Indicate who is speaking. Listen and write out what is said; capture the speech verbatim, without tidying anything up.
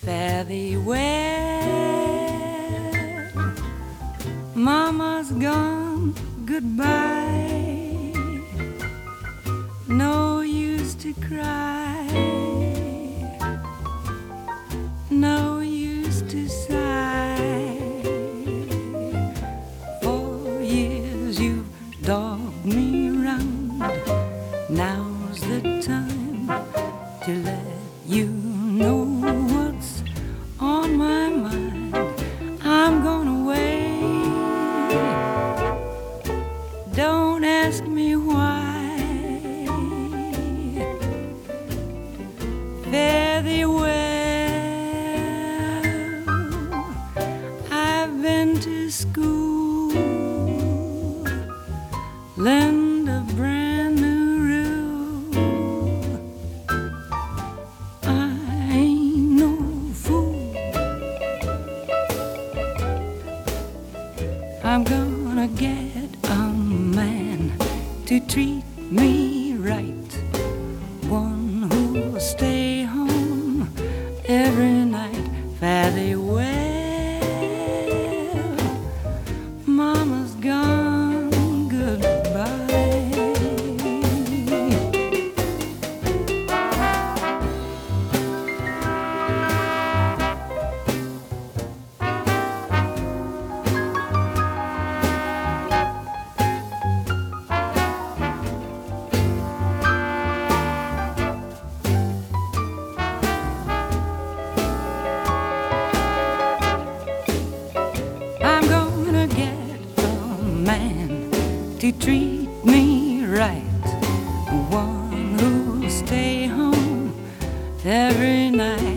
Speaker 1: Fare thee well. Mama's gone, goodbye. No use to cry, no use to sigh. For years you've dogged me round. Now's the time to let you know what's on my mind. I'm gonna wait. Don't ask me why. Fare thee well. I've been to school, learned a brand new rule. I ain't no fool. I'm gonna get a man to treat me right, one who'll stay home every night. Fare thee well. Mama's gone, goodbye. I'm gonna get a man to treat me right, one who'll stay home every night.